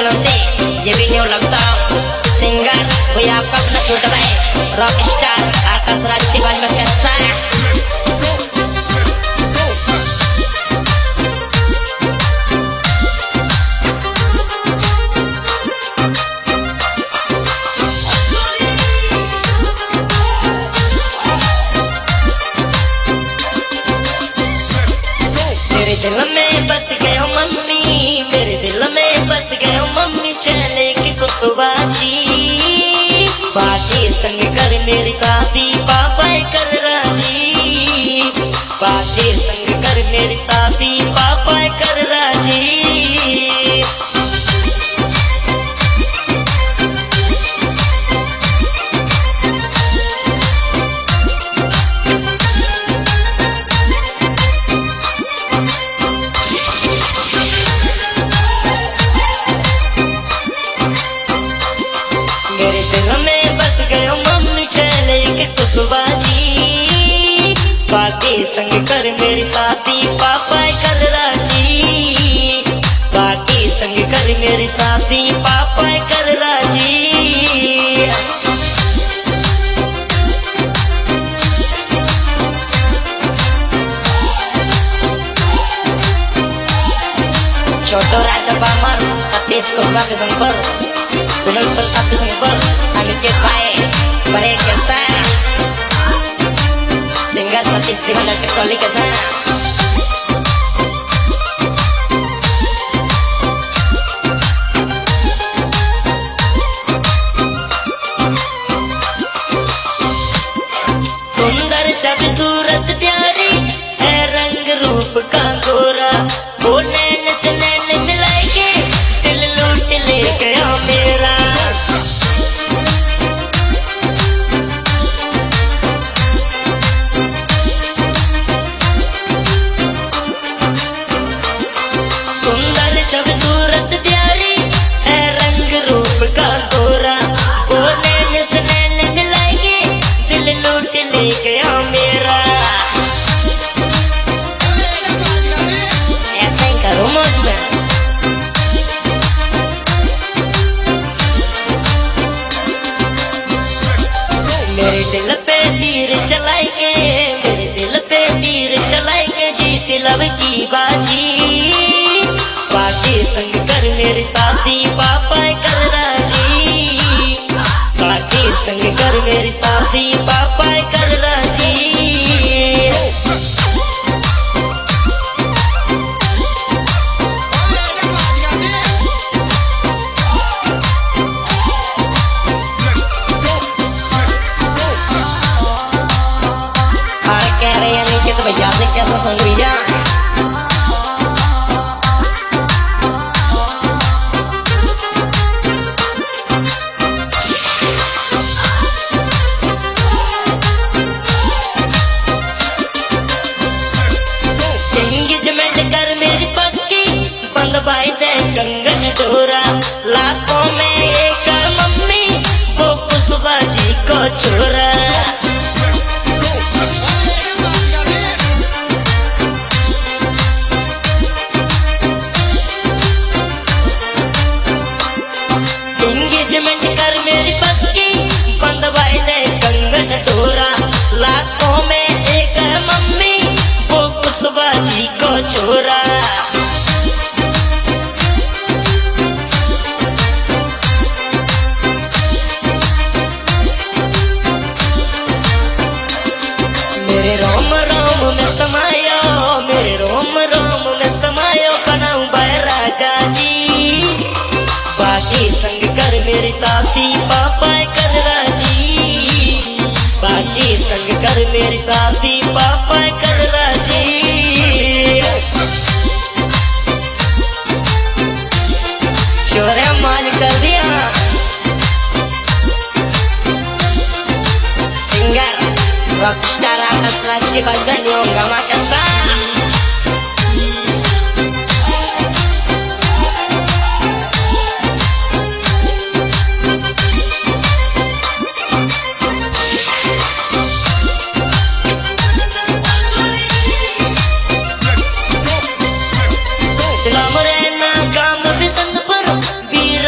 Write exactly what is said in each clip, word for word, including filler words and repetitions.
जन्म से ये भी न्यू लव सॉन्ग सिंगर कोई आपका अपना छोटा भाई रॉक स्टार आकाश राज की आवाज में कैसा है। मेरे दिल में बस गए हो मम्मी, मेरे दिल में बस गए हो मम्मी, चले की कुसुबाजी बाजी संग कर मेरी शादी पापा कर राजी, बाजी संग कर मेरी शादी पापा कर राजी। मेरे दिल में बस गए मम्मी चले के कुसुबाजी बाकी संग कर मेरी शादी पापा कर राजी, बाकी संग कर मेरी शादी पापा कर राजी। छोटो राजा बामर सतीश कुशवाहा के संग पर विनोद प्रताप के संग पर अनिकेत भाई बड़े के साथ सिंगर सतीश दीवाना टेक्नोलॉजी के साथ सुंदर छवि सूरत प्यारी है रंग रूप का गोरा, वो नैन से नैन मिलाएंगे दिल लूट ले गया मेरा। सुंदर छवि सूरत प्यारी है रंग रूप का गोरा, वो नैन से नैन मिलाएंगे दिल लूट ले गया मेरा। ऐसा ही करो मौज में मेरे दिल पे तीर चलाएंगे, मेरे दिल पे तीर चलाएंगे जीत लव की बाजी बाजी संग कर मेरी शादी पापा कर राजी, बाजी संग कर मेरी शादी पापा कर राजी। कह रहे हैं नीचे तो भैया से कैसा सुन भैया एंगेजमेंट कर मेरी पक्की बंधवाई दे कंगन डोरा, लाखों में एक मम्मी वो कुसुबा जी को छोरा। एंगेजमेंट कर मेरी पक्की बंधवाई दे कंगन डोरा, लाखों में एक मम्मी वो कुसुबा जी को छोरा। मेरे रोम रोम में समायो, मेरे रोम रोम में समायो बनाऊं भाई राजा जी, बाकी संग कर मेरी शादी पापा कर राजी, बाकी संग कर मेरी शादी पापा कर राजी। छोरा मान कर दिया singer rock star Akash Raj की आवाज में न्यू गामा के साथ वीर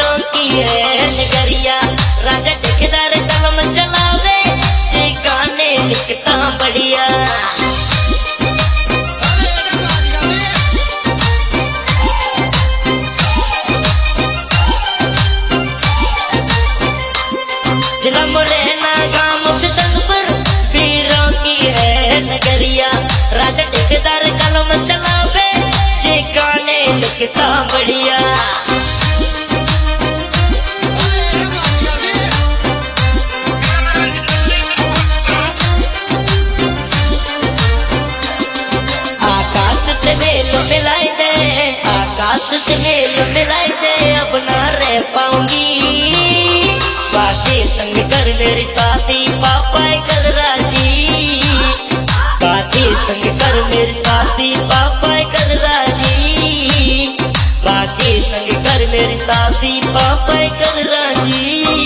बढ़िया। आकाश ते मेल मिलाई दे, आकाश ते मेल मिलाई दे, अब ना रह पाऊंगी। बाकी संग कर मेरी शादी पापा कर राजी, बाकी संग कर मेरी शादी पापा कर राजी, बाकी संग कर मेरी शादी पापा कर राजी।